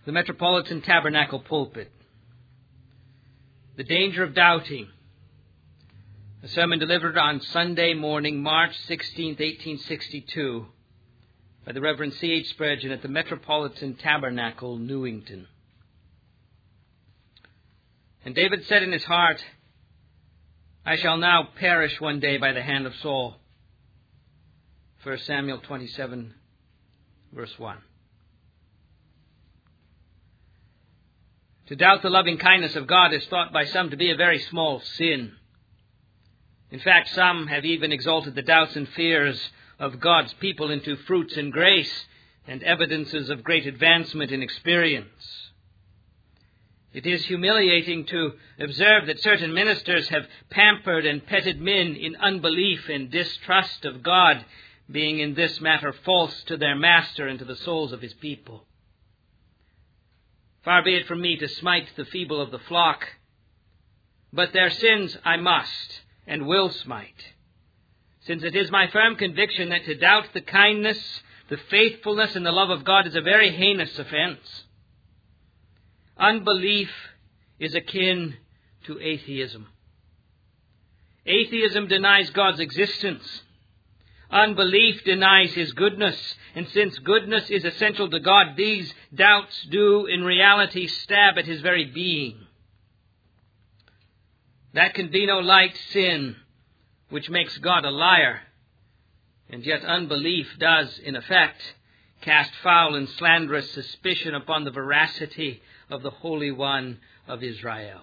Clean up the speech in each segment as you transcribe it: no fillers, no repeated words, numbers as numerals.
The Metropolitan Tabernacle Pulpit. The Danger of Doubting. A sermon delivered on Sunday morning, March 16, 1862, by the Reverend C.H. Spurgeon at the Metropolitan Tabernacle, Newington. And David said in his heart, I shall now perish one day by the hand of Saul. 1 Samuel 27, verse 1. To doubt the loving kindness of God is thought by some to be a very small sin. In fact, some have even exalted the doubts and fears of God's people into fruits and grace and evidences of great advancement in experience. It is humiliating to observe that certain ministers have pampered and petted men in unbelief and distrust of God, being in this matter false to their master and to the souls of his people. Far be it from me to smite the feeble of the flock, but their sins I must and will smite, since it is my firm conviction that to doubt the kindness, the faithfulness, and the love of God is a very heinous offense. Unbelief is akin to atheism. Atheism denies God's existence. Unbelief denies His goodness, and since goodness is essential to God, these doubts do in reality stab at His very being. That can be no light sin which makes God a liar, and yet unbelief does, in effect, cast foul and slanderous suspicion upon the veracity of the Holy One of Israel.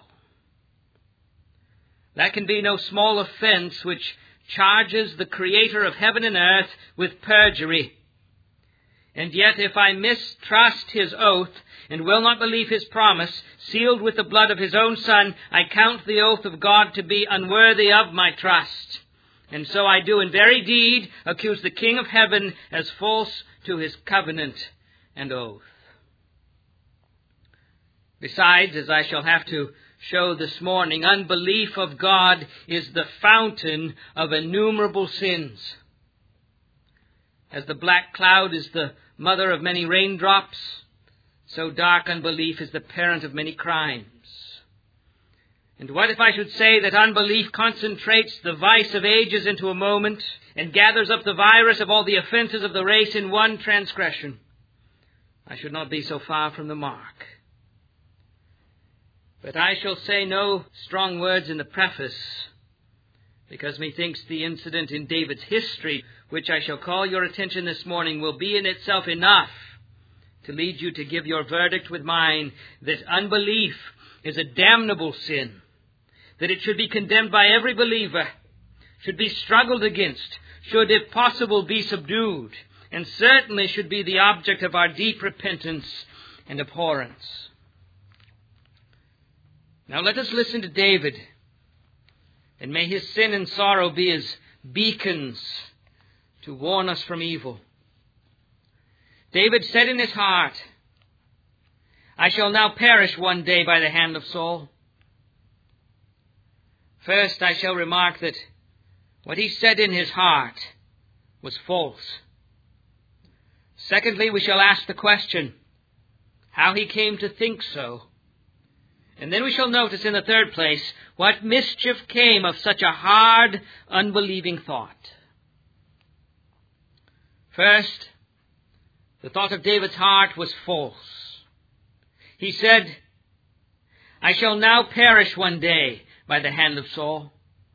That can be no small offense which charges the Creator of heaven and earth with perjury. And yet if I mistrust His oath and will not believe His promise, sealed with the blood of His own Son, I count the oath of God to be unworthy of my trust. And so I do in very deed accuse the King of heaven as false to His covenant and oath. Besides, as I shall have to show this morning, unbelief of God is the fountain of innumerable sins. As the black cloud is the mother of many raindrops, so dark unbelief is the parent of many crimes. And what if I should say that unbelief concentrates the vice of ages into a moment and gathers up the virus of all the offenses of the race in one transgression? I should not be so far from the mark. But I shall say no strong words in the preface, because methinks the incident in David's history, which I shall call your attention this morning, will be in itself enough to lead you to give your verdict with mine that unbelief is a damnable sin, that it should be condemned by every believer, should be struggled against, should, if possible, be subdued, and certainly should be the object of our deep repentance and abhorrence. Now let us listen to David, and may his sin and sorrow be as beacons to warn us from evil. David said in his heart, I shall now perish one day by the hand of Saul. First, I shall remark that what he said in his heart was false. Secondly, we shall ask the question, how he came to think so. And then we shall notice in the third place, what mischief came of such a hard, unbelieving thought. First, the thought of David's heart was false. He said, I shall now perish one day by the hand of Saul.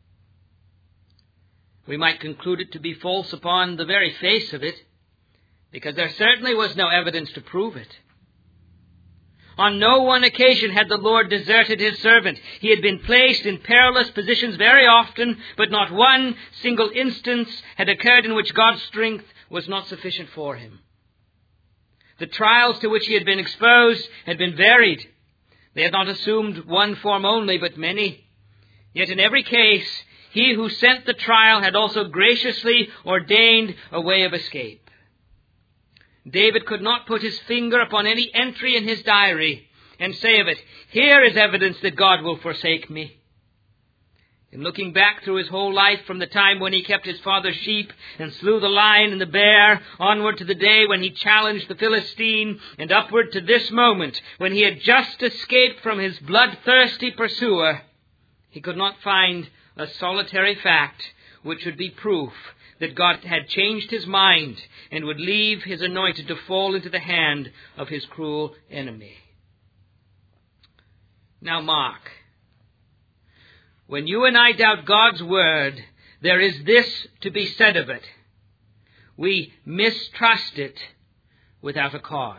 We might conclude it to be false upon the very face of it, because there certainly was no evidence to prove it. On no one occasion had the Lord deserted His servant. He had been placed in perilous positions very often, but not one single instance had occurred in which God's strength was not sufficient for him. The trials to which he had been exposed had been varied. They had not assumed one form only, but many. Yet in every case, He who sent the trial had also graciously ordained a way of escape. David could not put his finger upon any entry in his diary and say of it, here is evidence that God will forsake me. In looking back through his whole life, from the time when he kept his father's sheep and slew the lion and the bear, onward to the day when he challenged the Philistine, and upward to this moment when he had just escaped from his bloodthirsty pursuer, he could not find a solitary fact which would be proof that God had changed his mind and would leave his anointed to fall into the hand of his cruel enemy. Now mark, when you and I doubt God's word, there is this to be said of it: we mistrust it without a cause.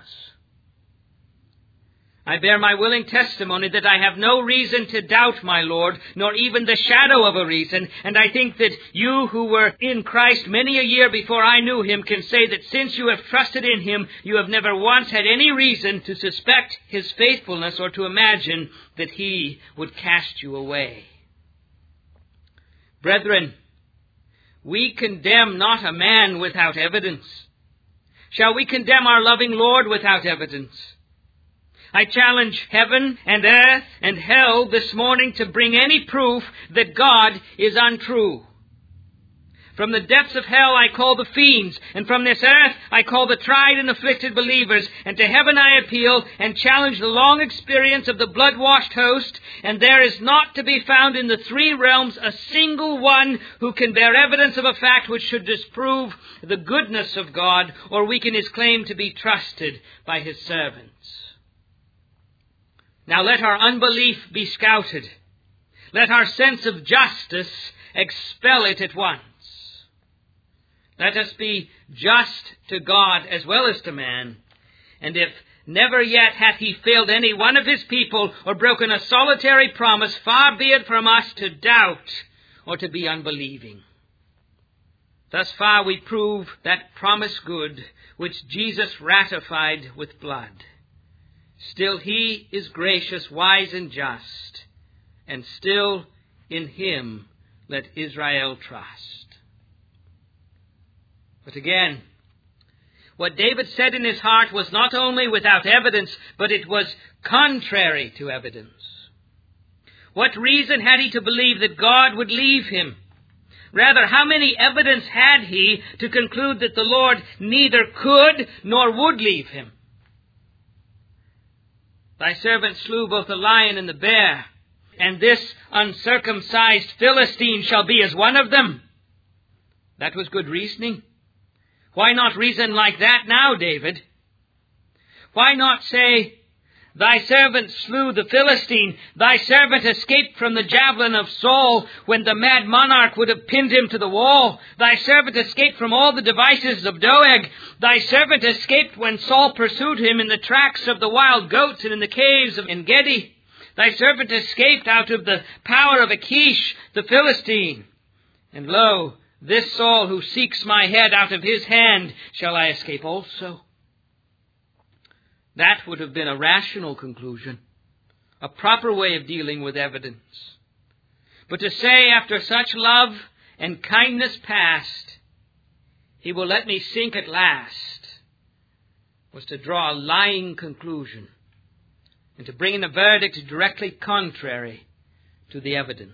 I bear my willing testimony that I have no reason to doubt my Lord, nor even the shadow of a reason, and I think that you who were in Christ many a year before I knew him can say that since you have trusted in him, you have never once had any reason to suspect his faithfulness or to imagine that he would cast you away. Brethren, we condemn not a man without evidence. Shall we condemn our loving Lord without evidence? I challenge heaven and earth and hell this morning to bring any proof that God is untrue. From the depths of hell I call the fiends, and from this earth I call the tried and afflicted believers, and to heaven I appeal and challenge the long experience of the blood-washed host, and there is not to be found in the three realms a single one who can bear evidence of a fact which should disprove the goodness of God or weaken his claim to be trusted by his servants. Now let our unbelief be scouted. Let our sense of justice expel it at once. Let us be just to God as well as to man. And if never yet hath he failed any one of his people or broken a solitary promise, far be it from us to doubt or to be unbelieving. Thus far we prove that promise good which Jesus ratified with blood. Still he is gracious, wise, and just, and still in him let Israel trust. But again, what David said in his heart was not only without evidence, but it was contrary to evidence. What reason had he to believe that God would leave him? Rather, how many evidence had he to conclude that the Lord neither could nor would leave him? Thy servant slew both the lion and the bear, and this uncircumcised Philistine shall be as one of them. That was good reasoning. Why not reason like that now, David? Why not say, thy servant slew the Philistine, thy servant escaped from the javelin of Saul when the mad monarch would have pinned him to the wall. Thy servant escaped from all the devices of Doeg. Thy servant escaped when Saul pursued him in the tracks of the wild goats and in the caves of En-gedi. Thy servant escaped out of the power of Achish the Philistine. And lo, this Saul who seeks my head, out of his hand shall I escape also. That would have been a rational conclusion, a proper way of dealing with evidence. But to say after such love and kindness past, he will let me sink at last, was to draw a lying conclusion and to bring in a verdict directly contrary to the evidence.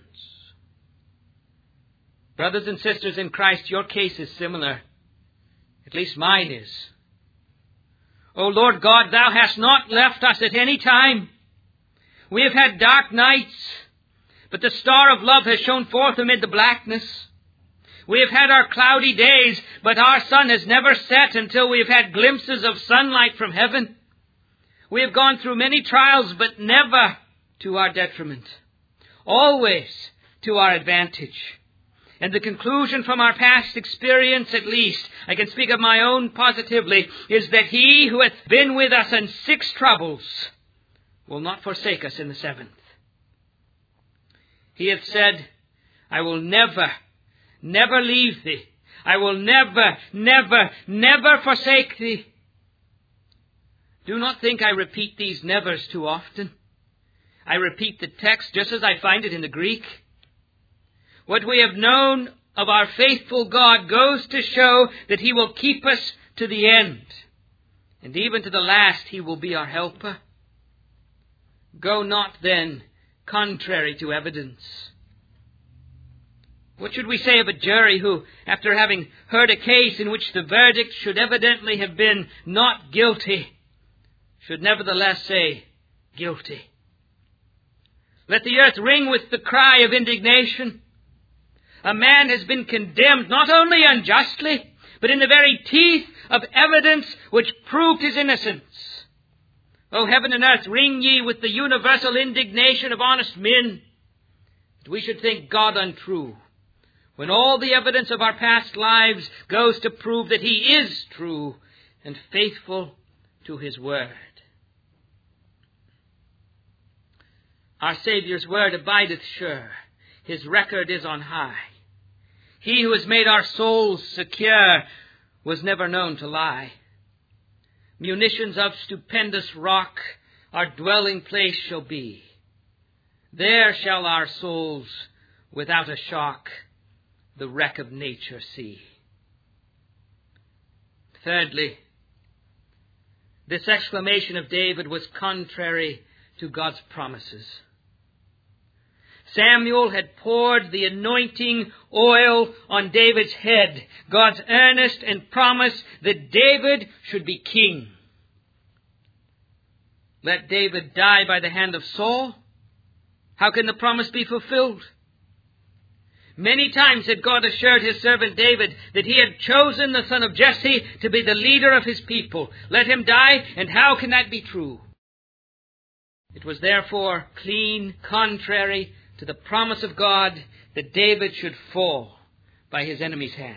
Brothers and sisters in Christ, your case is similar. At least mine is. O Lord God, thou hast not left us at any time. We have had dark nights, but the star of love has shone forth amid the blackness. We have had our cloudy days, but our sun has never set until we have had glimpses of sunlight from heaven. We have gone through many trials, but never to our detriment. Always to our advantage. And the conclusion from our past experience, at least, I can speak of my own positively, is that he who hath been with us in 6 troubles will not forsake us in the 7th. He hath said, I will never, never leave thee. I will never, never, never forsake thee. Do not think I repeat these nevers too often. I repeat the text just as I find it in the Greek. What we have known of our faithful God goes to show that he will keep us to the end. And even to the last he will be our helper. Go not then contrary to evidence. What should we say of a jury who, after having heard a case in which the verdict should evidently have been not guilty, should nevertheless say guilty? Let the earth ring with the cry of indignation. A man has been condemned not only unjustly, but in the very teeth of evidence which proved his innocence. O heaven and earth, ring ye with the universal indignation of honest men, that we should think God untrue, when all the evidence of our past lives goes to prove that He is true and faithful to His word. Our Saviour's word abideth sure. His record is on high. He who has made our souls secure was never known to lie. Munitions of stupendous rock our dwelling place shall be. There shall our souls, without a shock, the wreck of nature see. Thirdly, this exclamation of David was contrary to God's promises. Samuel had poured the anointing oil on David's head, God's earnest and promise that David should be king. Let David die by the hand of Saul? How can the promise be fulfilled? Many times had God assured His servant David that He had chosen the son of Jesse to be the leader of His people. Let him die, and how can that be true? It was therefore clean contrary to the promise of God that David should fall by his enemy's hand.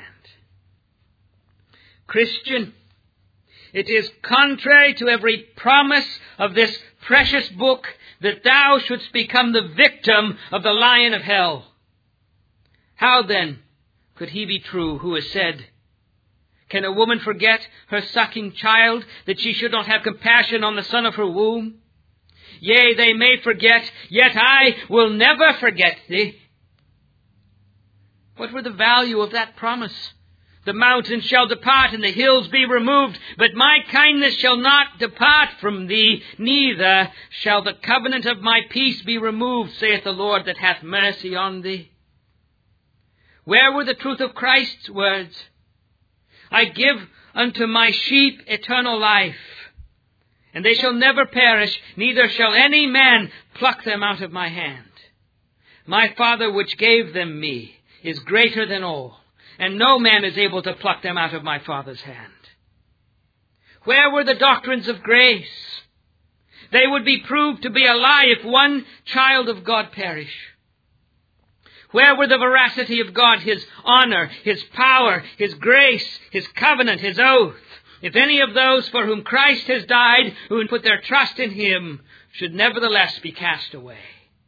Christian, it is contrary to every promise of this precious book that thou shouldst become the victim of the lion of hell. How then could he be true who has said, can a woman forget her sucking child, that she should not have compassion on the son of her womb? Yea, they may forget, yet I will never forget thee. What were the value of that promise? The mountains shall depart and the hills be removed, but my kindness shall not depart from thee, neither shall the covenant of my peace be removed, saith the Lord that hath mercy on thee. Where were the truth of Christ's words? I give unto my sheep eternal life, and they shall never perish, neither shall any man pluck them out of my hand. My Father which gave them me is greater than all, and no man is able to pluck them out of my Father's hand. Where were the doctrines of grace? They would be proved to be a lie if one child of God perish. Where were the veracity of God, His honor, His power, His grace, His covenant, His oath? If any of those for whom Christ has died, who put their trust in Him, should nevertheless be cast away.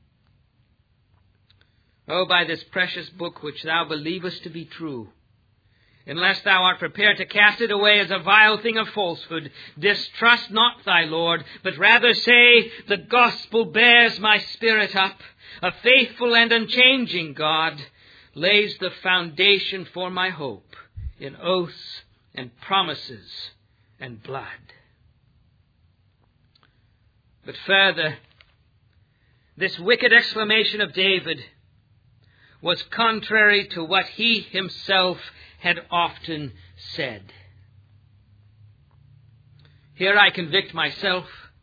Oh, by this precious book which thou believest to be true, unless thou art prepared to cast it away as a vile thing of falsehood, distrust not thy Lord, but rather say, the gospel bears my spirit up. A faithful and unchanging God lays the foundation for my hope in oaths and promises and blood. But further, this wicked exclamation of David was contrary to what he himself had often said. Here I convict myself.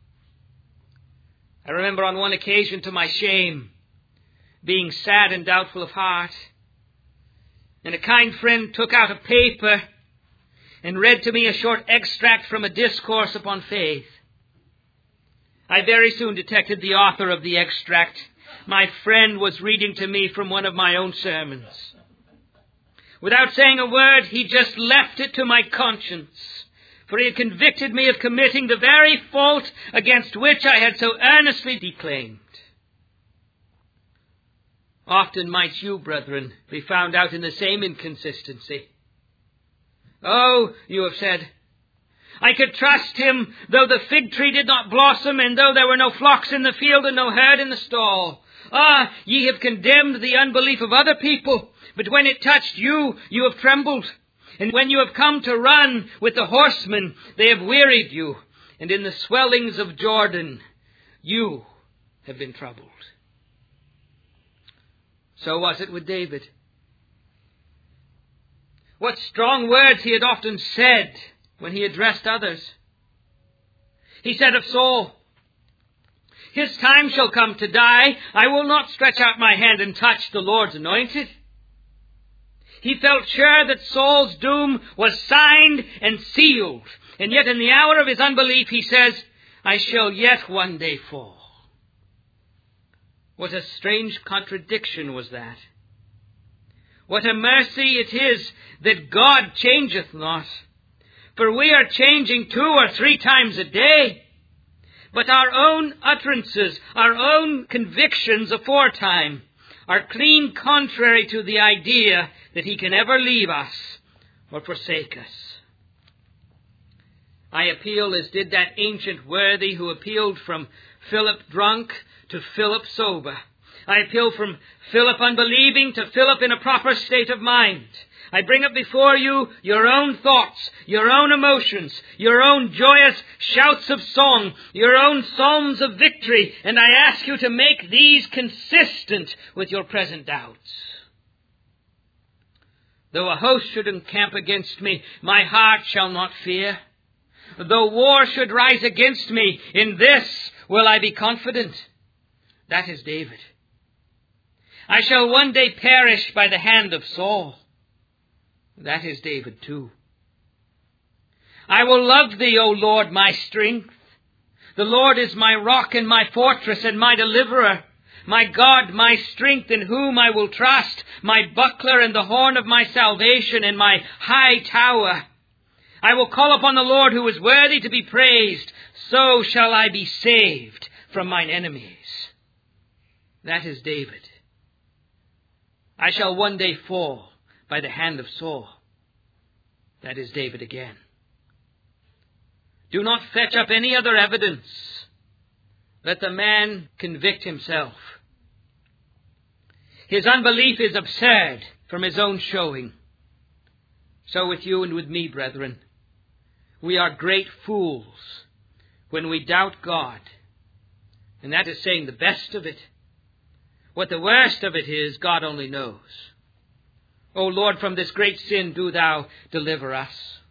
I remember on one occasion, to my shame, being sad and doubtful of heart, and a kind friend took out a paper and read to me a short extract from a discourse upon faith. I very soon detected the author of the extract. My friend was reading to me from one of my own sermons. Without saying a word, he just left it to my conscience, for he had convicted me of committing the very fault against which I had so earnestly declaimed. Often might you, brethren, be found out in the same inconsistency. Oh, you have said, I could trust him though the fig tree did not blossom, and though there were no flocks in the field and no herd in the stall. Ah, ye have condemned the unbelief of other people, but when it touched you, you have trembled. And when you have come to run with the horsemen, they have wearied you. And in the swellings of Jordan, you have been troubled. So was it with David. What strong words he had often said when he addressed others. He said of Saul, "His time shall come to die. I will not stretch out my hand and touch the Lord's anointed." He felt sure that Saul's doom was signed and sealed. And yet in the hour of his unbelief he says, "I shall yet one day fall." What a strange contradiction was that. What a mercy it is that God changeth not. For we are changing 2 or 3 times a day. But our own utterances, our own convictions aforetime, are clean contrary to the idea that he can ever leave us or forsake us. I appeal as did that ancient worthy who appealed from Philip drunk to Philip sober. I appeal from Philip unbelieving to Philip in a proper state of mind. I bring up before you your own thoughts, your own emotions, your own joyous shouts of song, your own psalms of victory, and I ask you to make these consistent with your present doubts. Though a host should encamp against me, my heart shall not fear. Though war should rise against me, in this will I be confident. That is David. I shall one day perish by the hand of Saul. That is David too. I will love thee, O Lord, my strength. The Lord is my rock and my fortress and my deliverer. My God, my strength, in whom I will trust, my buckler and the horn of my salvation and my high tower. I will call upon the Lord who is worthy to be praised. So shall I be saved from mine enemies. That is David. I shall one day fall by the hand of Saul. That is David again. Do not fetch up any other evidence. Let the man convict himself. His unbelief is absurd from his own showing. So with you and with me, brethren, we are great fools when we doubt God. And that is saying the best of it. What the worst of it is, God only knows. O Lord, from this great sin do thou deliver us.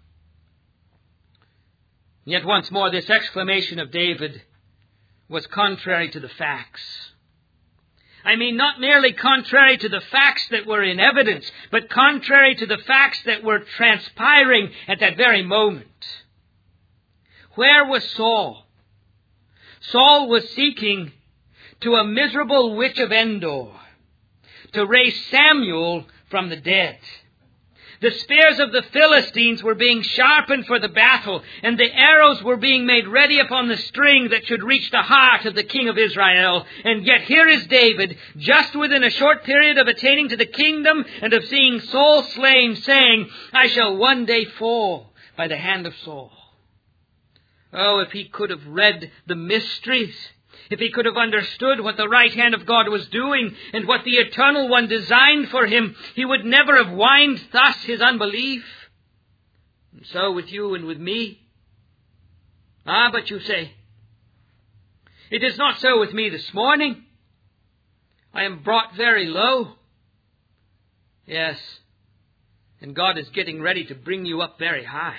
Yet once more, this exclamation of David was contrary to the facts. I mean, not merely contrary to the facts that were in evidence, but contrary to the facts that were transpiring at that very moment. Where was Saul? Saul was seeking to a miserable witch of Endor to raise Samuel from the dead. The spears of the Philistines were being sharpened for the battle, and the arrows were being made ready upon the string that should reach the heart of the king of Israel. And yet here is David, just within a short period of attaining to the kingdom and of seeing Saul slain, saying, I shall one day fall by the hand of Saul. Oh, if he could have read the mysteries, if he could have understood what the right hand of God was doing and what the Eternal One designed for him, he would never have whined thus his unbelief. And so with you and with me. But you say, it is not so with me this morning. I am brought very low. Yes, and God is getting ready to bring you up very high.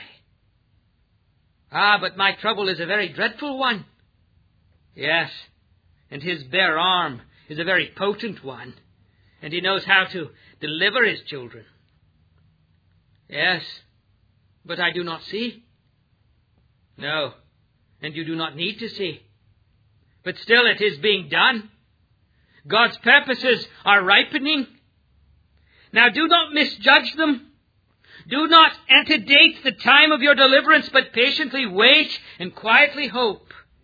But my trouble is a very dreadful one. Yes, and his bare arm is a very potent one, and he knows how to deliver his children. Yes, but I do not see. No, and you do not need to see. But still it is being done. God's purposes are ripening. Now do not misjudge them. Do not antedate the time of your deliverance, but patiently wait and quietly hope.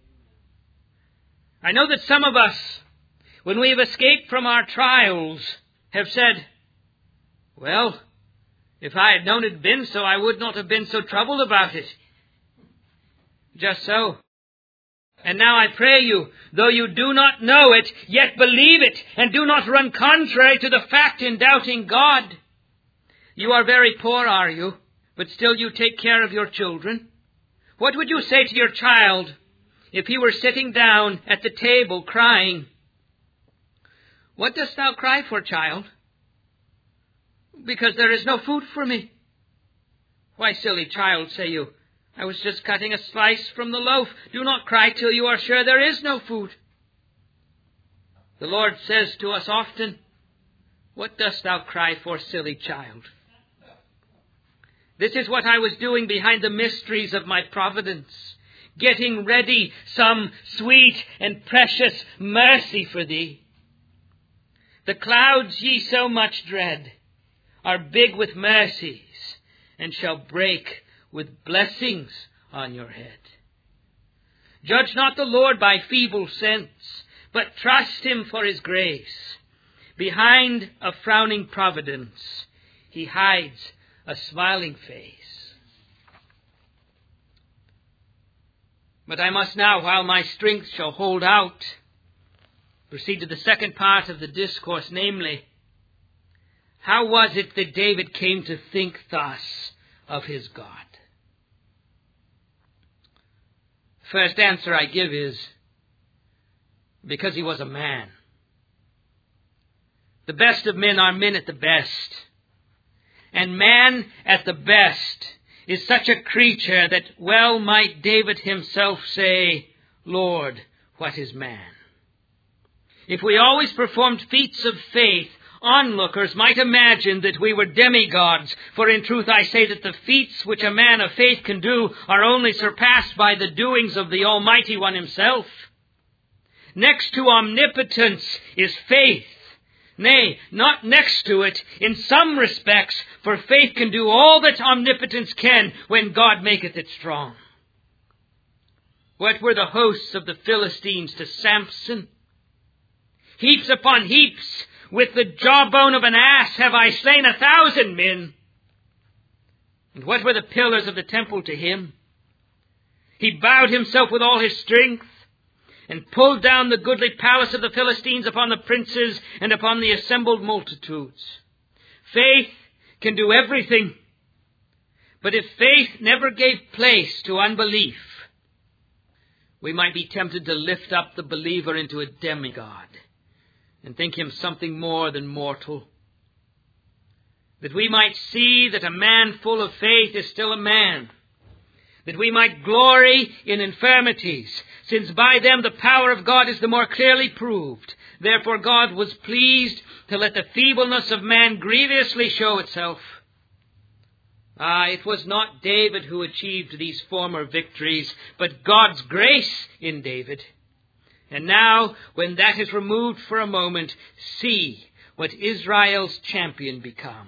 I know that some of us, when we have escaped from our trials, have said, well, if I had known it had been so, I would not have been so troubled about it. Just so. And now I pray you, though you do not know it, yet believe it, and do not run contrary to the fact in doubting God. You are very poor, are you? But still you take care of your children. What would you say to your child if he were sitting down at the table crying? What dost thou cry for, child? Because there is no food for me. Why, silly child, say you, I was just cutting a slice from the loaf. Do not cry till you are sure there is no food. The Lord says to us often, what dost thou cry for, silly child? This is what I was doing behind the mysteries of my providence, getting ready some sweet and precious mercy for thee. The clouds ye so much dread are big with mercies, and shall break with blessings on your head. Judge not the Lord by feeble sense, but trust him for his grace. Behind a frowning providence, he hides a smiling face. But I must now, while my strength shall hold out, proceed to the second part of the discourse, namely, how was it that David came to think thus of his God? First answer I give is, because he was a man. The best of men are men at the best. And man at the best is such a creature that well might David himself say, Lord, what is man? If we always performed feats of faith, onlookers might imagine that we were demigods, for in truth I say that the feats which a man of faith can do are only surpassed by the doings of the Almighty One himself. Next to omnipotence is faith. Nay, not next to it, in some respects, for faith can do all that omnipotence can when God maketh it strong. What were the hosts of the Philistines to Samson? Heaps upon heaps, with the jawbone of an ass have I slain 1,000 men. And what were the pillars of the temple to him? He bowed himself with all his strength, and pulled down the goodly palace of the Philistines upon the princes and upon the assembled multitudes. Faith can do everything. But if faith never gave place to unbelief, we might be tempted to lift up the believer into a demigod and think him something more than mortal. That we might see that a man full of faith is still a man. That we might glory in infirmities, since by them the power of God is the more clearly proved. Therefore God was pleased to let the feebleness of man grievously show itself. It was not David who achieved these former victories, but God's grace in David. And now, when that is removed for a moment, see what Israel's champion becomes.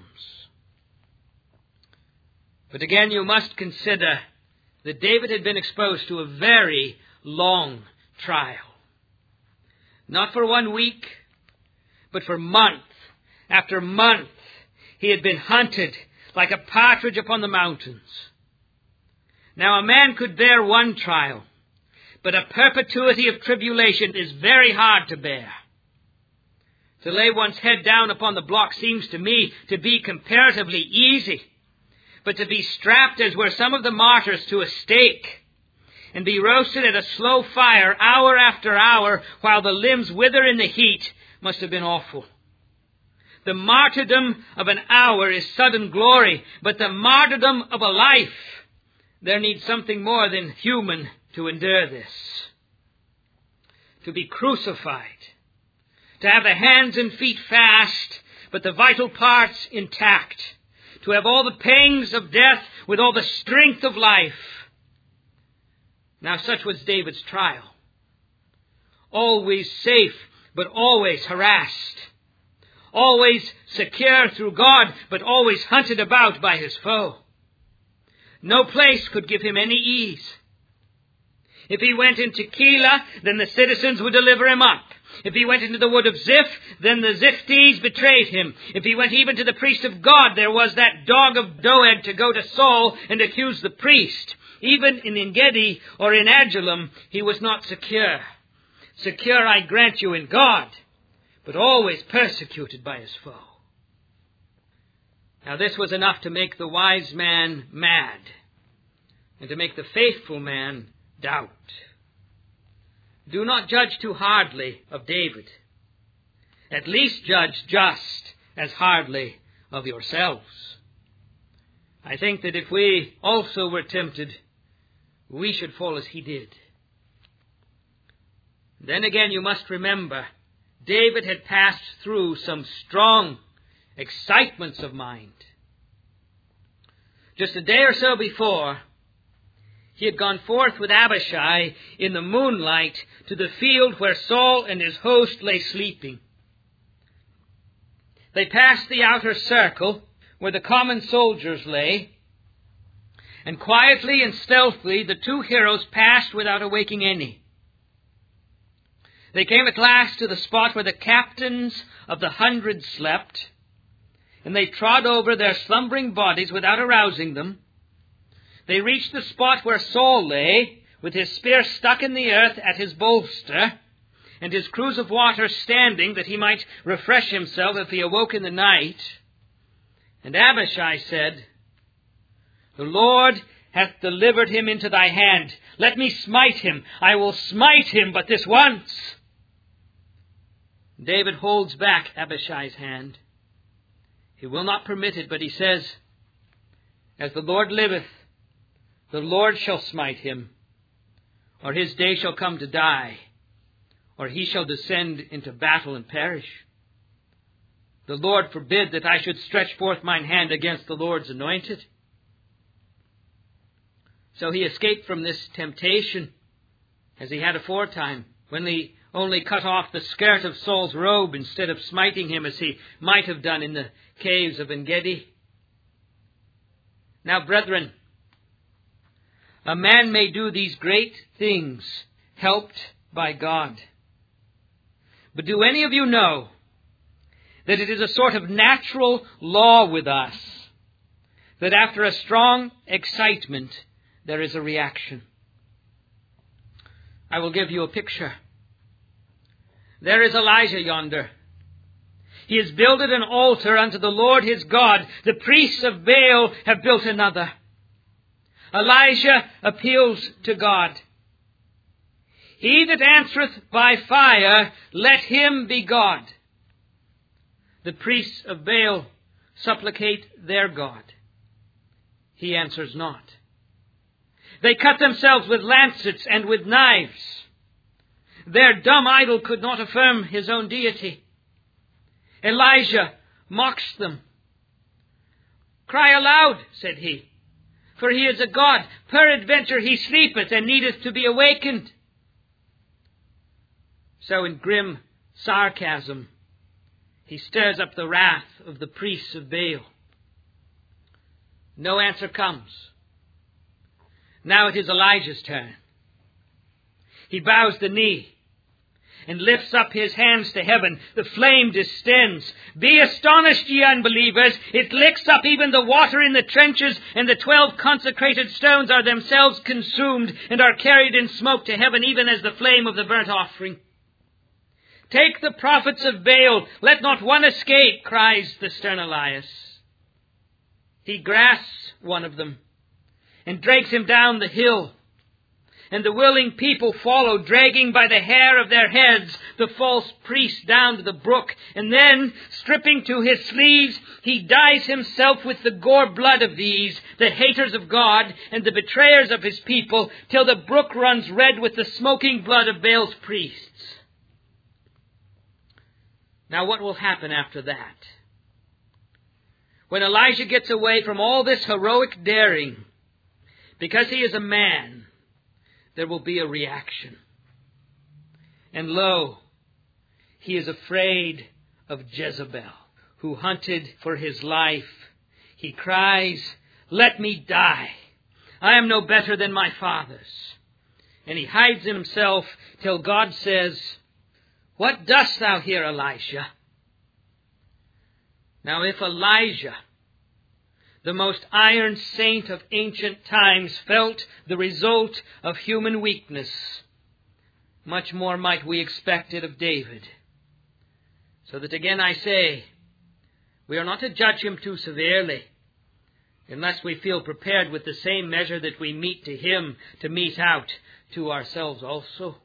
But again, you must consider that David had been exposed to a very long trial. Not for 1 week, but for month after month. He had been hunted like a partridge upon the mountains. Now a man could bear one trial, but a perpetuity of tribulation is very hard to bear. To lay one's head down upon the block seems to me to be comparatively easy. But to be strapped, as were some of the martyrs, to a stake, and be roasted at a slow fire hour after hour while the limbs wither in the heat must have been awful. The martyrdom of an hour is sudden glory, but the martyrdom of a life, there needs something more than human to endure this. To be crucified, to have the hands and feet fast, but the vital parts intact, to have all the pangs of death with all the strength of life. Now such was David's trial. Always safe, but always harassed. Always secure through God, but always hunted about by his foe. No place could give him any ease. If he went into Keilah, then the citizens would deliver him up. If he went into the wood of Ziph, then the Ziphites betrayed him. If he went even to the priest of God, there was that dog of Doeg to go to Saul and accuse the priest. Even in En-gedi or in Adullam, he was not secure. Secure, I grant you, in God, but always persecuted by his foe. Now this was enough to make the wise man mad, and to make the faithful man doubt. Do not judge too hardly of David. At least judge just as hardly of yourselves. I think that if we also were tempted, we should fall as he did. Then again, you must remember, David had passed through some strong excitements of mind. Just a day or so before, he had gone forth with Abishai in the moonlight to the field where Saul and his host lay sleeping. They passed the outer circle where the common soldiers lay, and quietly and stealthily the two heroes passed without awaking any. They came at last to the spot where the captains of the 100 slept, and they trod over their slumbering bodies without arousing them. They reached the spot where Saul lay, with his spear stuck in the earth at his bolster, and his cruse of water standing, that he might refresh himself if he awoke in the night. And Abishai said, "The Lord hath delivered him into thy hand. Let me smite him. I will smite him but this once." David holds back Abishai's hand. He will not permit it, but he says, "As the Lord liveth, the Lord shall smite him, or his day shall come to die, or he shall descend into battle and perish. The Lord forbid that I should stretch forth mine hand against the Lord's anointed." So he escaped from this temptation, as he had aforetime, when he only cut off the skirt of Saul's robe instead of smiting him as he might have done in the caves of En-Gedi. Now, brethren, a man may do these great things helped by God. But do any of you know that it is a sort of natural law with us that after a strong excitement there is a reaction? I will give you a picture. There is Elijah yonder. He has builded an altar unto the Lord his God. The priests of Baal have built another. Elijah appeals to God. "He that answereth by fire, let him be God." The priests of Baal supplicate their God. He answers not. They cut themselves with lancets and with knives. Their dumb idol could not affirm his own deity. Elijah mocks them. "Cry aloud," said he, "for he is a god. Peradventure he sleepeth and needeth to be awakened." So in grim sarcasm, he stirs up the wrath of the priests of Baal. No answer comes. Now it is Elijah's turn. He bows the knee and lifts up his hands to heaven. The flame distends. "Be astonished, ye unbelievers. It licks up even the water in the trenches, and the 12 consecrated stones are themselves consumed and are carried in smoke to heaven, even as the flame of the burnt offering. Take the prophets of Baal. Let not one escape," cries the stern Elias. He grasps one of them and drags him down the hill. And the willing people follow, dragging by the hair of their heads the false priest down to the brook. And then, stripping to his sleeves, he dyes himself with the gore blood of these, the haters of God and the betrayers of his people, till the brook runs red with the smoking blood of Baal's priests. Now what will happen after that? When Elijah gets away from all this heroic daring, because he is a man, there will be a reaction. And lo, he is afraid of Jezebel, who hunted for his life. He cries, "Let me die. I am no better than my fathers." And he hides himself till God says, "What dost thou here, Elisha?" Now if Elijah, the most iron saint of ancient times, felt the result of human weakness, much more might we expect it of David. So that again I say, we are not to judge him too severely, unless we feel prepared with the same measure that we mete to him to mete out to ourselves also.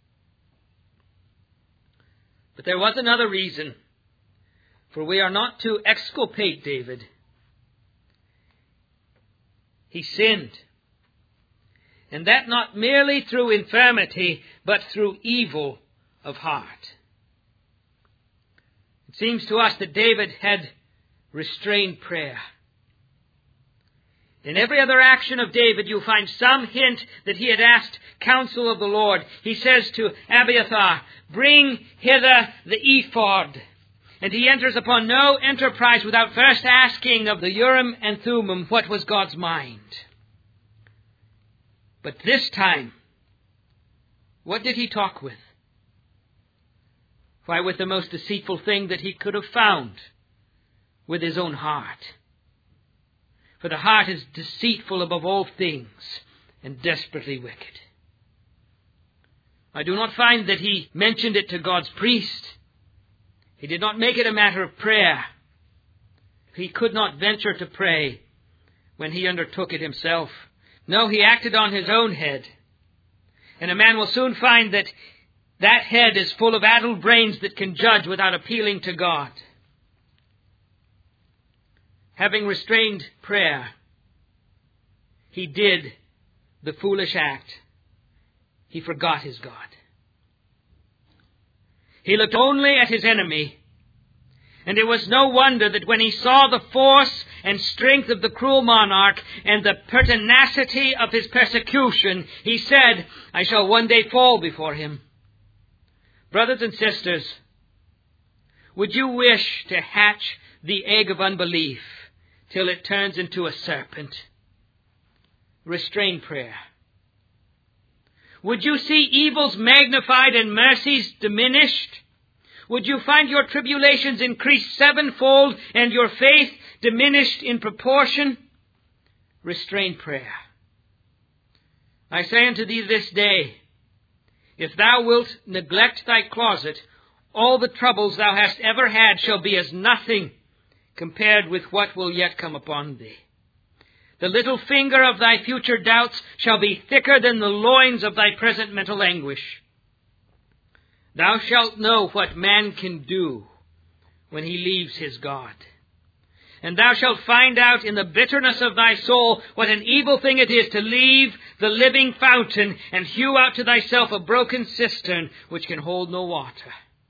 But there was another reason, for we are not to exculpate David. he sinned. And that not merely through infirmity, but through evil of heart. It seems to us that David had restrained prayer. In every other action of David, you'll find some hint that he had asked counsel of the Lord. He says to Abiathar, "Bring hither the ephod." And he enters upon no enterprise without first asking of the Urim and Thummim what was God's mind. But this time, what did he talk with? Why, with the most deceitful thing that he could have found, with his own heart. For the heart is deceitful above all things and desperately wicked. I do not find that he mentioned it to God's priest. He did not make it a matter of prayer. He could not venture to pray when he undertook it himself. No, he acted on his own head. And a man will soon find that that head is full of addled brains that can judge without appealing to God. Having restrained prayer, he did the foolish act. He forgot his God. He looked only at his enemy. And it was no wonder that when he saw the force and strength of the cruel monarch and the pertinacity of his persecution, he said, "I shall one day fall before him." Brothers and sisters, would you wish to hatch the egg of unbelief till it turns into a serpent? Restrain prayer. Would you see evils magnified and mercies diminished? Would you find your tribulations increased sevenfold and your faith diminished in proportion? Restrain prayer. I say unto thee this day, if thou wilt neglect thy closet, all the troubles thou hast ever had shall be as nothing compared with what will yet come upon thee. The little finger of thy future doubts shall be thicker than the loins of thy present mental anguish. Thou shalt know what man can do when he leaves his God. And thou shalt find out in the bitterness of thy soul what an evil thing it is to leave the living fountain and hew out to thyself a broken cistern which can hold no water.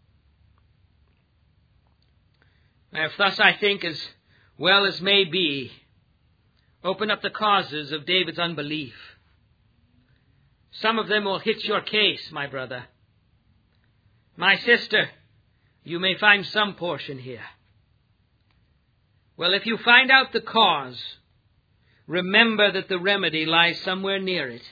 Now, if thus I think, as well as may be, open up the causes of David's unbelief. Some of them will hit your case, my brother. My sister, you may find some portion here. Well, if you find out the cause, remember that the remedy lies somewhere near it.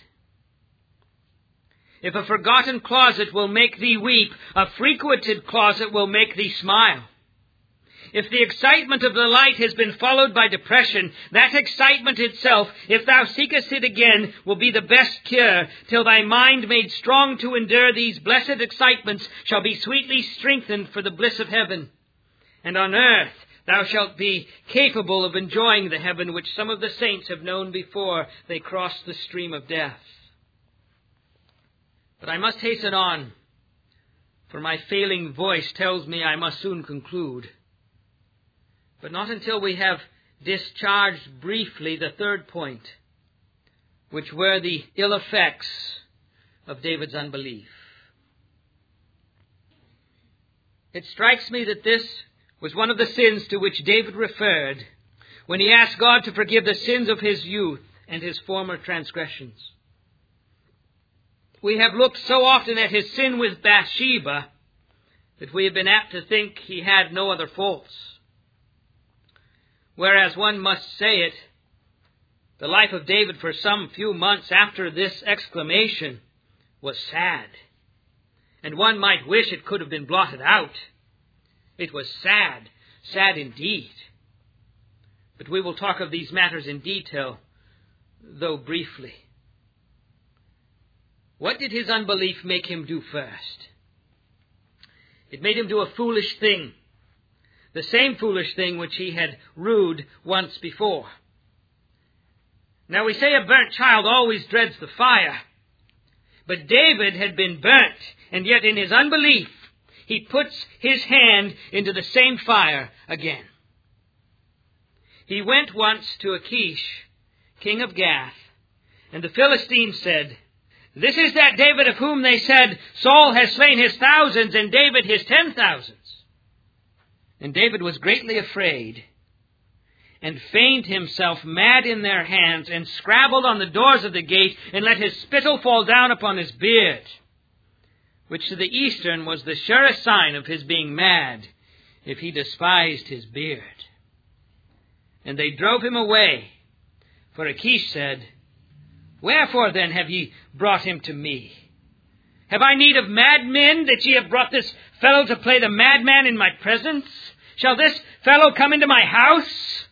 If a forgotten closet will make thee weep, a frequented closet will make thee smile. If the excitement of the light has been followed by depression, that excitement itself, if thou seekest it again, will be the best cure, till thy mind made strong to endure these blessed excitements shall be sweetly strengthened for the bliss of heaven. And on earth thou shalt be capable of enjoying the heaven which some of the saints have known before they crossed the stream of death. But I must hasten on, for my failing voice tells me I must soon conclude. But not until we have discharged briefly the third point, which were the ill effects of David's unbelief. It strikes me that this was one of the sins to which David referred when he asked God to forgive the sins of his youth and his former transgressions. We have looked so often at his sin with Bathsheba that we have been apt to think he had no other faults. Whereas one must say it, the life of David for some few months after this exclamation was sad. And one might wish it could have been blotted out. It was sad, sad indeed. But we will talk of these matters in detail, though briefly. What did his unbelief make him do first? It made him do a foolish thing. The same foolish thing which he had rued once before. Now we say a burnt child always dreads the fire. But David had been burnt, and yet in his unbelief, he puts his hand into the same fire again. He went once to Achish, king of Gath. And the Philistines said, "This is that David of whom they said, Saul has slain his thousands and David his 10,000s. And David was greatly afraid, and feigned himself mad in their hands, and scrabbled on the doors of the gate, and let his spittle fall down upon his beard, which to the eastern was the surest sign of his being mad, if he despised his beard. And they drove him away, for Achish said, Wherefore then have ye brought him to me? Have I need of madmen, that ye have brought this fellow to play the madman in my presence? Shall this fellow come into my house?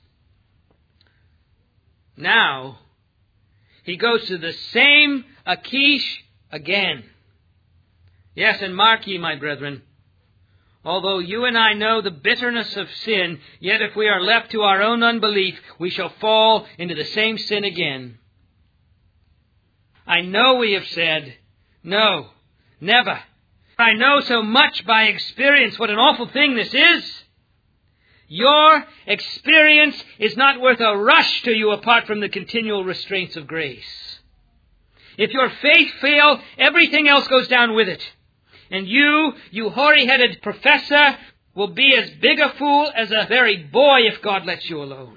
Now, he goes to the same Achish again. Yes, and mark ye, my brethren, although you and I know the bitterness of sin, yet if we are left to our own unbelief, we shall fall into the same sin again. I know we have said, no, never. I know so much by experience what an awful thing this is. Your experience is not worth a rush to you apart from the continual restraints of grace. If your faith fail, everything else goes down with it. And you hoary-headed professor, will be as big a fool as a very boy if God lets you alone.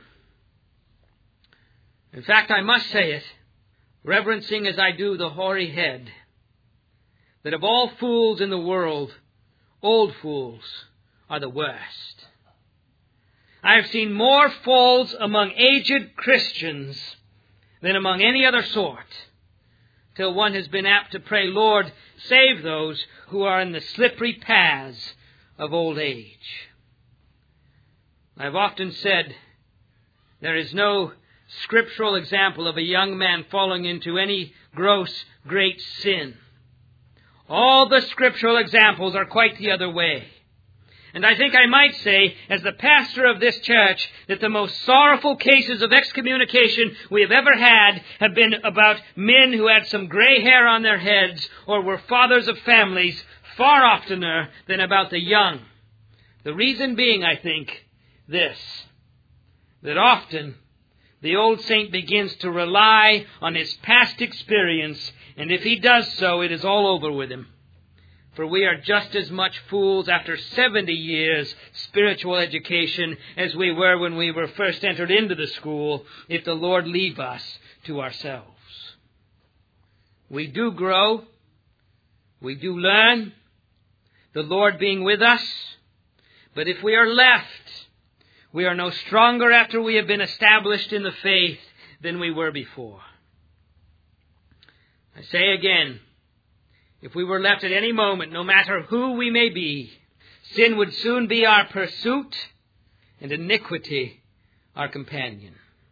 In fact, I must say it, reverencing as I do the hoary head, that of all fools in the world, old fools are the worst. I have seen more falls among aged Christians than among any other sort, till one has been apt to pray, Lord, save those who are in the slippery paths of old age. I've often said there is no scriptural example of a young man falling into any gross, great sin. All the scriptural examples are quite the other way. And I think I might say, as the pastor of this church, that the most sorrowful cases of excommunication we have ever had have been about men who had some gray hair on their heads or were fathers of families far oftener than about the young. The reason being, I think, this, that often the old saint begins to rely on his past experience, and if he does so, it is all over with him. For we are just as much fools after 70 years spiritual education as we were when we were first entered into the school, if the Lord leave us to ourselves. We do grow. We do learn, the Lord being with us. But if we are left, we are no stronger after we have been established in the faith than we were before. I say again, if we were left at any moment, no matter who we may be, sin would soon be our pursuit and iniquity our companion.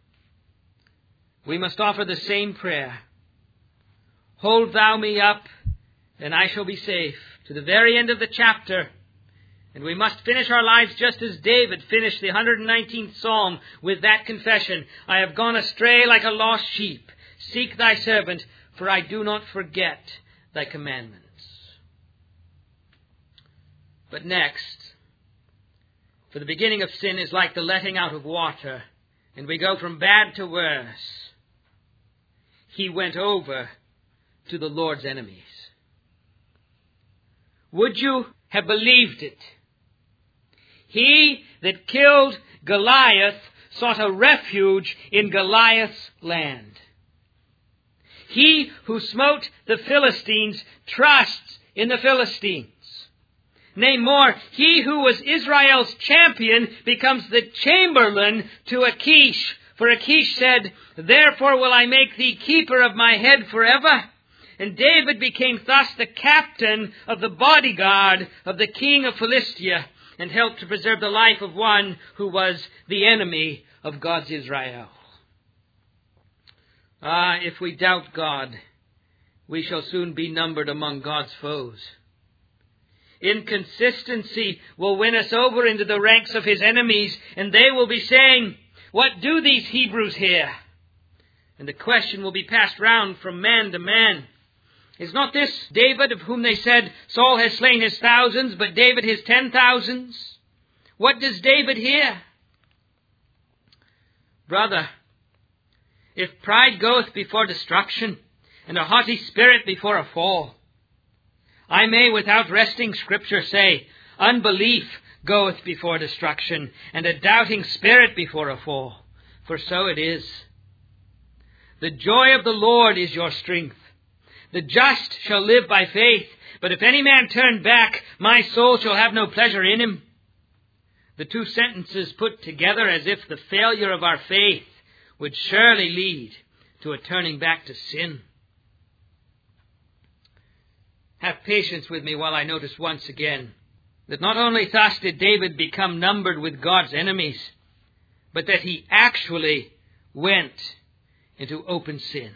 We must offer the same prayer. Hold thou me up, and I shall be safe, to the very end of the chapter. And we must finish our lives just as David finished the 119th Psalm with that confession, I have gone astray like a lost sheep. Seek thy servant, for I do not forget thy commandments. But next, for the beginning of sin is like the letting out of water, and we go from bad to worse. He went over to the Lord's enemies. Would you have believed it? He that killed Goliath sought a refuge in Goliath's land. He who smote the Philistines trusts in the Philistines. Nay, more, he who was Israel's champion becomes the chamberlain to Achish. For Achish said, Therefore will I make thee keeper of my head forever. And David became thus the captain of the bodyguard of the king of Philistia, and helped to preserve the life of one who was the enemy of God's Israel. If we doubt God, we shall soon be numbered among God's foes. Inconsistency will win us over into the ranks of his enemies, and they will be saying, What do these Hebrews here? And the question will be passed round from man to man. Is not this David of whom they said, Saul has slain his thousands, but David his 10,000s? What does David hear? Brother, If pride goeth before destruction, and a haughty spirit before a fall, I may without wresting Scripture say, unbelief goeth before destruction, and a doubting spirit before a fall. For so it is. The joy of the Lord is your strength. The just shall live by faith. But if any man turn back, my soul shall have no pleasure in him. The two sentences put together as if the failure of our faith would surely lead to a turning back to sin. Have patience with me while I notice once again that not only thus did David become numbered with God's enemies, but that he actually went into open sin.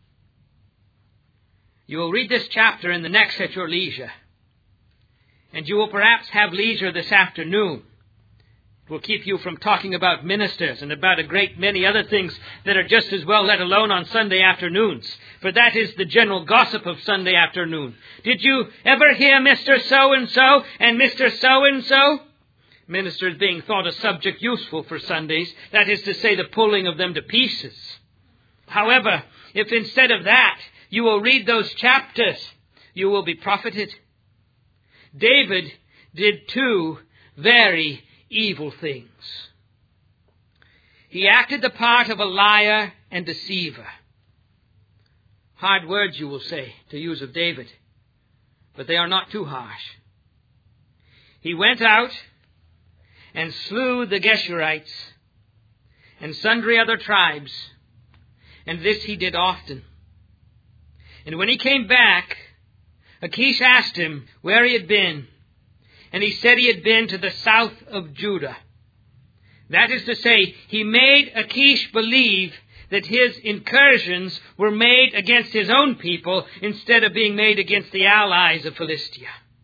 You will read this chapter in the next at your leisure, and you will perhaps have leisure this afternoon. It will keep you from talking about ministers and about a great many other things that are just as well let alone on Sunday afternoons, for that is the general gossip of Sunday afternoon. Did you ever hear Mr. So-and-so and Mr. So-and-so? Ministers being thought a subject useful for Sundays, that is to say, the pulling of them to pieces. However, if instead of that you will read those chapters, you will be profited. David did two very evil things. He acted the part of a liar and deceiver. Hard words, you will say, to use of David, but they are not too harsh. He went out and slew the Geshurites and sundry other tribes, and this he did often. And when he came back, Achish asked him where he had been, and he said he had been to the south of Judah. That is to say, he made Achish believe that his incursions were made against his own people instead of being made against the allies of Philistia.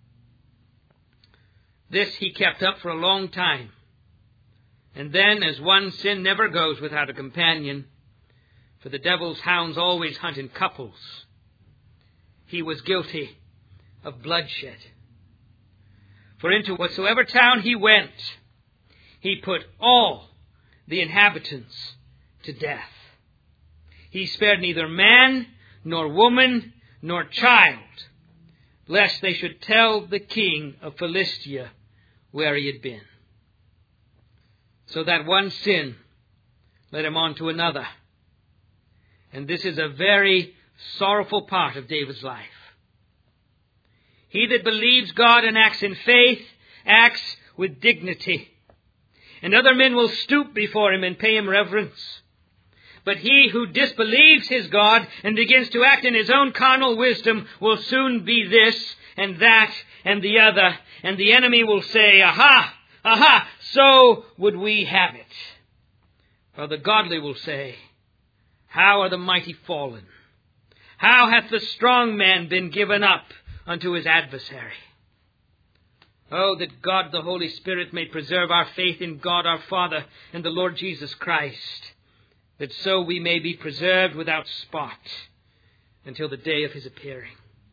This he kept up for a long time. And then, as one sin never goes without a companion, for the devil's hounds always hunt in couples, he was guilty of bloodshed. For into whatsoever town he went, he put all the inhabitants to death. He spared neither man, nor woman, nor child, lest they should tell the king of Philistia where he had been. So that one sin led him on to another. And this is a very sorrowful part of David's life. He that believes God and acts in faith, acts with dignity. And other men will stoop before him and pay him reverence. But he who disbelieves his God and begins to act in his own carnal wisdom will soon be this and that and the other. And the enemy will say, aha, aha, so would we have it. While the godly will say, how are the mighty fallen? How hath the strong man been given up unto his adversary? Oh, that God the Holy Spirit may preserve our faith in God our Father and the Lord Jesus Christ, that so we may be preserved without spot until the day of his appearing.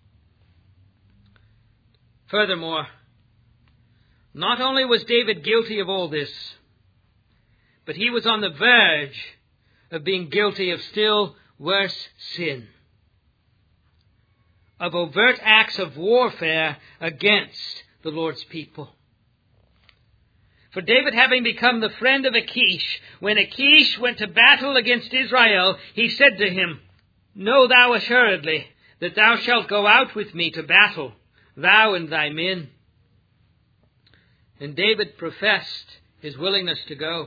Furthermore, not only was David guilty of all this, but he was on the verge of being guilty of still worse sin, of overt acts of warfare against the Lord's people. For David, having become the friend of Achish, when Achish went to battle against Israel, he said to him, know thou assuredly that thou shalt go out with me to battle, thou and thy men. And David professed his willingness to go.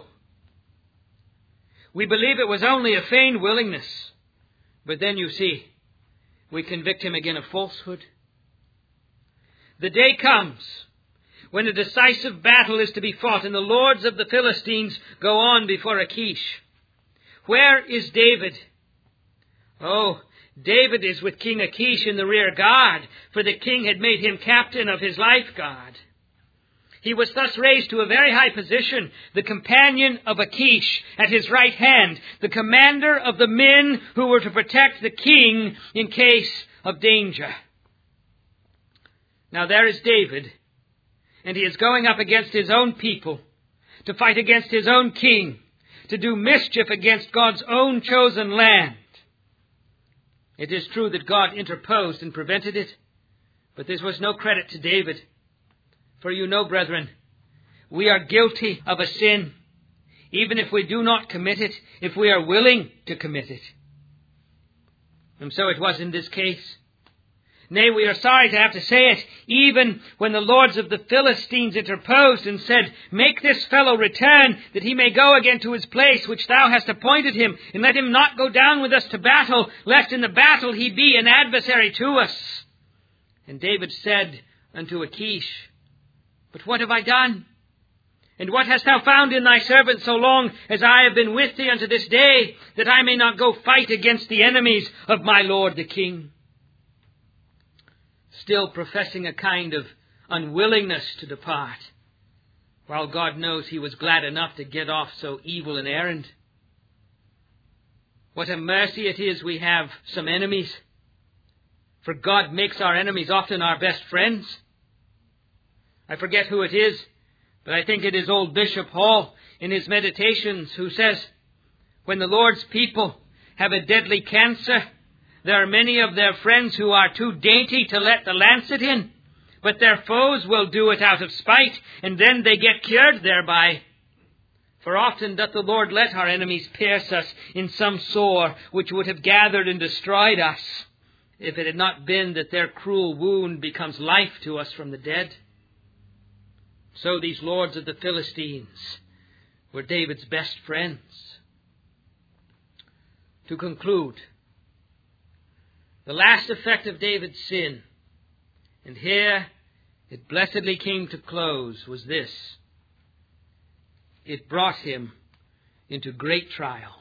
We believe it was only a feigned willingness, but then you see, we convict him again of falsehood. The day comes when a decisive battle is to be fought, and the lords of the Philistines go on before Achish. Where is David? Oh, David is with King Achish in the rear guard, for the king had made him captain of his life guard. He was thus raised to a very high position, the companion of Achish at his right hand, the commander of the men who were to protect the king in case of danger. Now there is David, and he is going up against his own people, to fight against his own king, to do mischief against God's own chosen land. It is true that God interposed and prevented it, but this was no credit to David. For you know, brethren, we are guilty of a sin, even if we do not commit it, if we are willing to commit it. And so it was in this case. Nay, we are sorry to have to say it, even when the lords of the Philistines interposed and said, "Make this fellow return, that he may go again to his place which thou hast appointed him, and let him not go down with us to battle, lest in the battle he be an adversary to us." And David said unto Achish, "But what have I done? And what hast thou found in thy servant so long as I have been with thee unto this day, that I may not go fight against the enemies of my lord the king?" Still professing a kind of unwillingness to depart, while God knows he was glad enough to get off so evil an errand. What a mercy it is we have some enemies, for God makes our enemies often our best friends. I forget who it is, but I think it is old Bishop Hall in his Meditations who says, when the Lord's people have a deadly cancer, there are many of their friends who are too dainty to let the lancet in, but their foes will do it out of spite, and then they get cured thereby. For often doth the Lord let our enemies pierce us in some sore which would have gathered and destroyed us, if it had not been that their cruel wound becomes life to us from the dead. So these lords of the Philistines were David's best friends. To conclude, the last effect of David's sin, and here it blessedly came to close, was this: it brought him into great trial.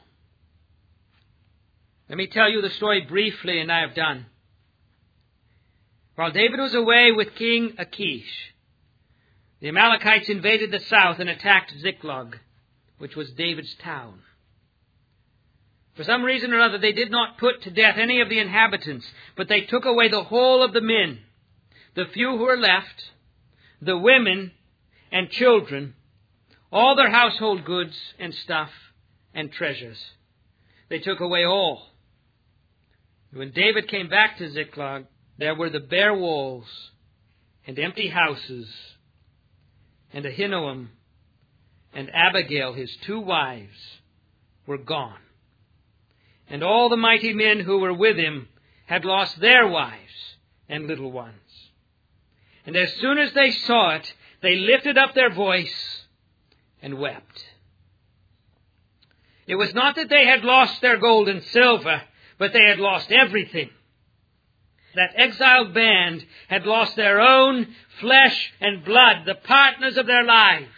Let me tell you the story briefly, and I have done. While David was away with King Achish, the Amalekites invaded the south and attacked Ziklag, which was David's town. For some reason or other, they did not put to death any of the inhabitants, but they took away the whole of the men, the few who were left, the women and children, all their household goods and stuff and treasures. They took away all. When David came back to Ziklag, there were the bare walls and empty houses, and Ahinoam and Abigail, his 2 wives, were gone. And all the mighty men who were with him had lost their wives and little ones. And as soon as they saw it, they lifted up their voice and wept. It was not that they had lost their gold and silver, but they had lost everything. That exiled band had lost their own flesh and blood, the partners of their lives.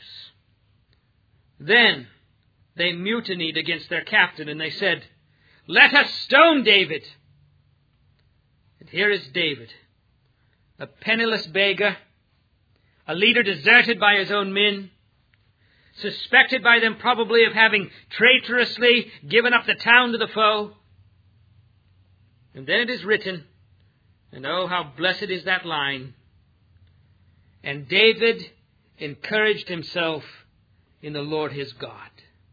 Then they mutinied against their captain, and they said, "Let us stone David." And here is David, a penniless beggar, a leader deserted by his own men, suspected by them probably of having traitorously given up the town to the foe. And then it is written, and oh, how blessed is that line, "And David encouraged himself in the Lord his God."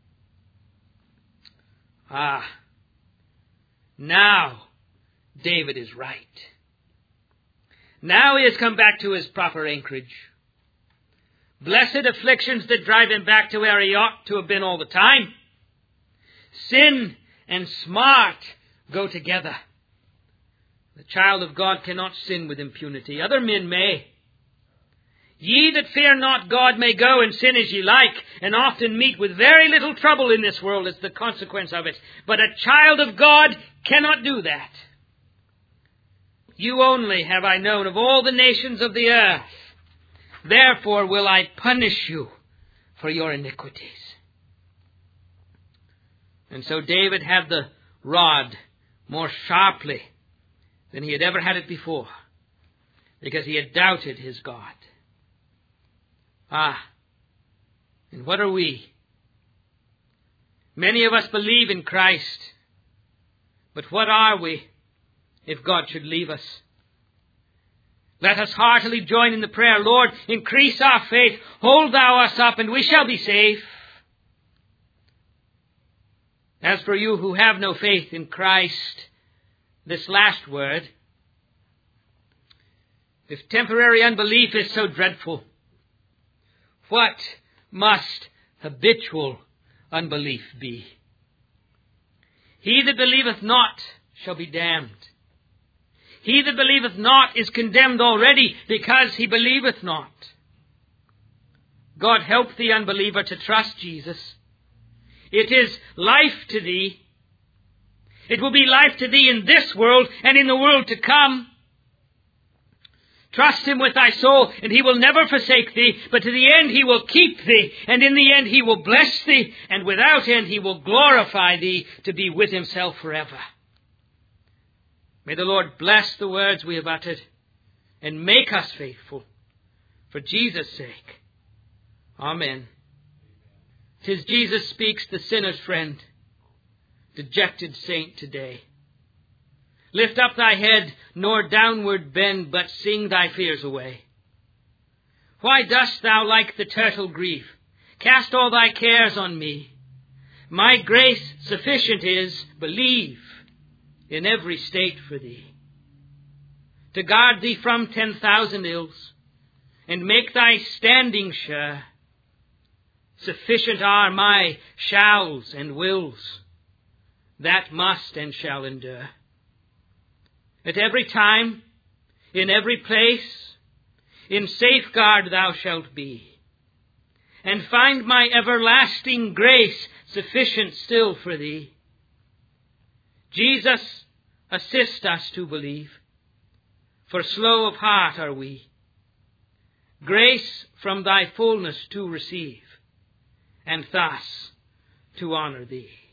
Ah, now David is right. Now he has come back to his proper anchorage. Blessed afflictions that drive him back to where he ought to have been all the time. Sin and smart go together. The child of God cannot sin with impunity. Other men may. Ye that fear not God may go and sin as ye like, and often meet with very little trouble in this world as the consequence of it. But a child of God cannot do that. You only have I known of all the nations of the earth. Therefore will I punish you for your iniquities. And so David had the rod more sharply than he had ever had it before, because he had doubted his God. Ah, and what are we? Many of us believe in Christ, but what are we if God should leave us? Let us heartily join in the prayer, "Lord, increase our faith, hold thou us up, and we shall be safe." As for you who have no faith in Christ, this last word, if temporary unbelief is so dreadful, what must habitual unbelief be? He that believeth not shall be damned. He that believeth not is condemned already, because he believeth not. God help the unbeliever to trust Jesus. It is life to thee. It will be life to thee in this world and in the world to come. Trust him with thy soul, and he will never forsake thee, but to the end he will keep thee, and in the end he will bless thee, and without end he will glorify thee to be with himself forever. May the Lord bless the words we have uttered, and make us faithful, for Jesus' sake. Amen. 'Tis Jesus speaks, the sinner's friend, dejected saint today. Lift up thy head, nor downward bend, but sing thy fears away. Why dost thou like the turtle grieve? Cast all thy cares on me. My grace sufficient is, believe, in every state for thee, to guard thee from 10,000 ills, and make thy standing sure. Sufficient are my shalls and wills, that must and shall endure. At every time, in every place, in safeguard thou shalt be, and find my everlasting grace sufficient still for thee. Jesus, assist us to believe, for slow of heart are we. Grace from thy fullness to receive, and thus to honor thee.